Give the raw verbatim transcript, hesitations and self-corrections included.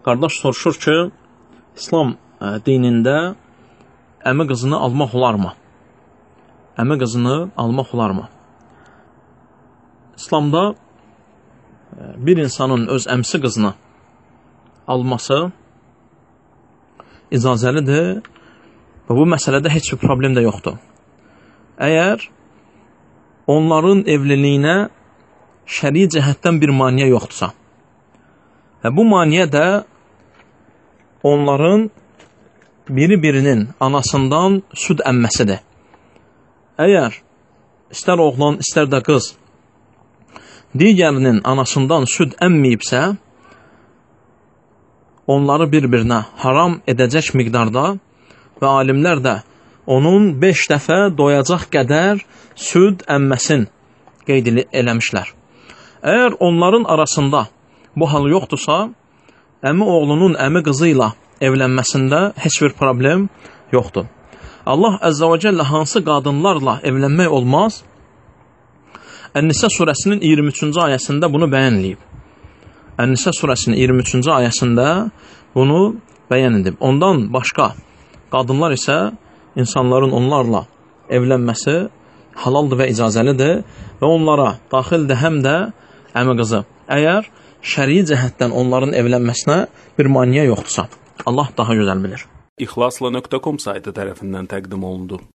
Qardaş soruşur ki, İslam dinində əmi qızını almaq olarmı? Əmi qızını almaq olarmı? İslamda bir insanın öz əmsi qızını alması icazəlidir və bu məsələdə heç bir problem də yoxdur. Əgər onların evliliyinə şəri cəhətdən bir maniyə yoxdursa və bu maniyə də onların biri-birinin anasından süd əmməsidir. Əgər istər oğlan, istər də qız digərinin anasından süd əmməyibsə, onları bir-birinə haram edəcək miqdarda və alimlər də onun beş dəfə doyacaq qədər süd əmməsin qeyd eləmişlər. Əgər onların arasında bu hal yoxdursa, əmi oğlunun əmi qızı ilə evlənməsində heç bir problem yoxdur. Allah Əzzə və Cəllə hansı qadınlarla evlənmək olmaz? Ən-Nisə surəsinin iyirmi üçüncü ayəsində bunu bəyan edib. Ən-Nisə surəsinin iyirmi üçüncü ayəsində bunu bəyan edib. Ondan başqa qadınlar isə insanların onlarla evlənməsi halaldır və icazəlidir və onlara daxildir həm də əmi qızı. Əgər şəri cəhətdən onların evlənməsinə bir maniyə yoxdursa, Allah daha gözəl bilir. İxlasla nöqtə com saytı tərəfindən təqdim olundu.